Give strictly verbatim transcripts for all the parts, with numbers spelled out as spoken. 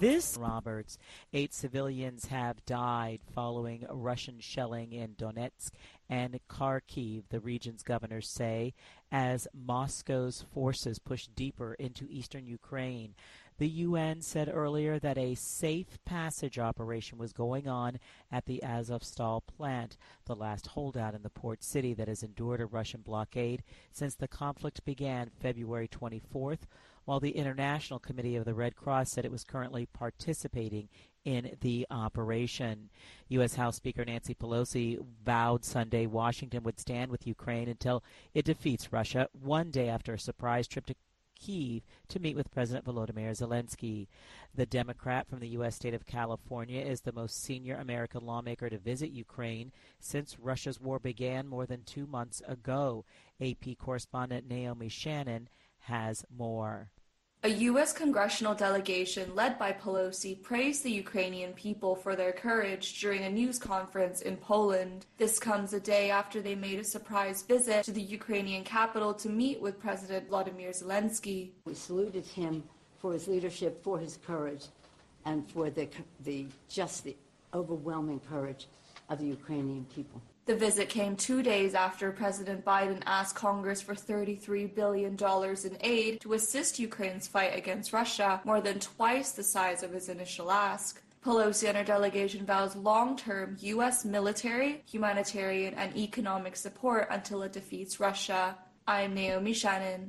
This, Roberts, eight civilians have died following Russian shelling in Donetsk and Kharkiv, the region's governors say, as Moscow's forces push deeper into eastern Ukraine. The U N said earlier that a safe passage operation was going on at the Azovstal plant, the last holdout in the port city that has endured a Russian blockade since the conflict began February twenty-fourth, while the International Committee of the Red Cross said it was currently participating in the operation. U S. House Speaker Nancy Pelosi vowed Sunday Washington would stand with Ukraine until it defeats Russia, one day after a surprise trip to Kyiv to meet with President Volodymyr Zelensky. The Democrat from the U S state of California is the most senior American lawmaker to visit Ukraine since Russia's war began more than two months ago. A P correspondent Naomi Shannon has more. A U S congressional delegation led by Pelosi praised the Ukrainian people for their courage during a news conference in Poland. This comes a day after they made a surprise visit to the Ukrainian capital to meet with President Volodymyr Zelensky. We saluted him for his leadership, for his courage, and for the, the just the overwhelming courage of the Ukrainian people. The visit came two days after President Biden asked Congress for thirty-three billion dollars in aid to assist Ukraine's fight against Russia, more than twice the size of his initial ask. Pelosi and her delegation vows long-term U S military, humanitarian, and economic support until it defeats Russia. I'm Naomi Shannon.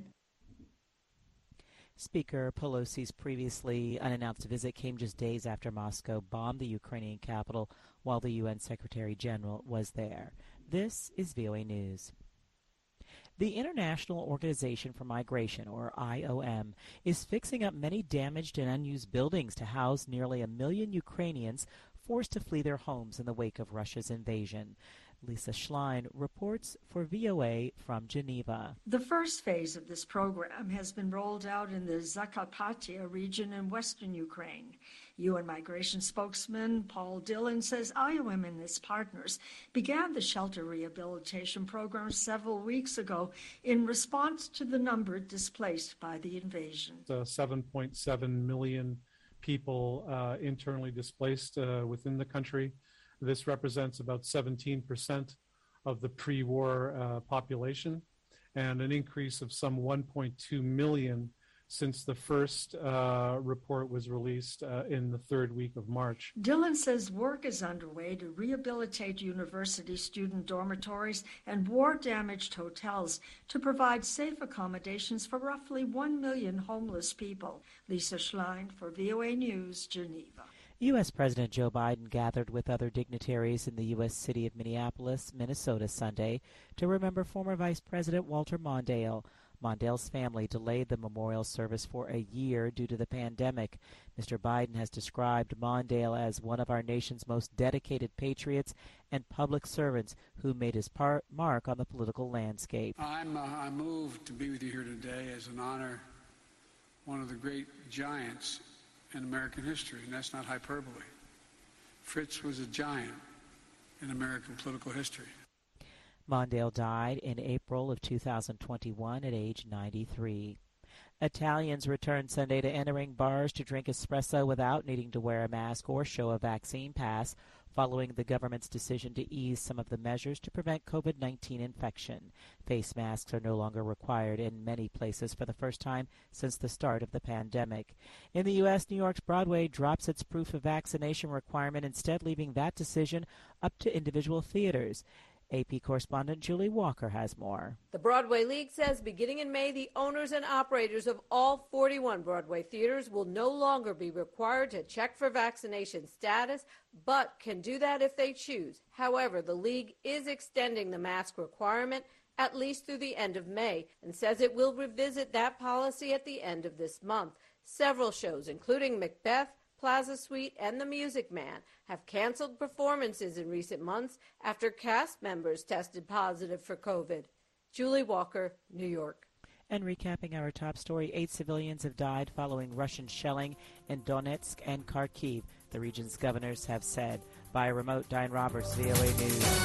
Speaker Pelosi's previously unannounced visit came just days after Moscow bombed the Ukrainian capital while the U N Secretary General was there. This is V O A News. The International Organization for Migration, or I O M, is fixing up many damaged and unused buildings to house nearly a million Ukrainians forced to flee their homes in the wake of Russia's invasion. Lisa Schlein reports for V O A from Geneva. The first phase of this program has been rolled out in the Zakarpattia region in western Ukraine. U N migration spokesman Paul Dillon says I O M and its partners began the shelter rehabilitation program several weeks ago in response to the number displaced by the invasion. Uh, seven point seven million people uh, internally displaced uh, within the country. This represents about seventeen percent of the pre-war uh, population and an increase of some one point two million since the first uh, report was released uh, in the third week of March. Dillon says work is underway to rehabilitate university student dormitories and war-damaged hotels to provide safe accommodations for roughly one million homeless people. Lisa Schlein for V O A News, Geneva. U S. President Joe Biden gathered with other dignitaries in the U S city of Minneapolis, Minnesota, Sunday to remember former Vice President Walter Mondale. Mondale's family delayed the memorial service for a year due to the pandemic. Mister Biden has described Mondale as one of our nation's most dedicated patriots and public servants who made his par- mark on the political landscape. I'm, uh, I'm moved to be with you here today as an honor, one of the great giants in American history, and that's not hyperbole. Fritz was a giant in American political history. Mondale died in April of two thousand twenty-one at age ninety-three. Italians returned Sunday to entering bars to drink espresso without needing to wear a mask or show a vaccine pass, following the government's decision to ease some of the measures to prevent COVID nineteen infection. Face masks are no longer required in many places for the first time since the start of the pandemic. In the U S, New York's Broadway drops its proof of vaccination requirement, instead leaving that decision up to individual theaters. A P correspondent Julie Walker has more. The Broadway League says beginning in May, the owners and operators of all forty-one Broadway theaters will no longer be required to check for vaccination status, but can do that if they choose. However, the league is extending the mask requirement at least through the end of May and says it will revisit that policy at the end of this month. Several shows, including Macbeth, Plaza Suite, and The Music Man, have canceled performances in recent months after cast members tested positive for COVID. Julie Walker, New York. And recapping our top story, eight civilians have died following Russian shelling in Donetsk and Kharkiv, the region's governors have said. By remote, Diane Roberts, V O A News.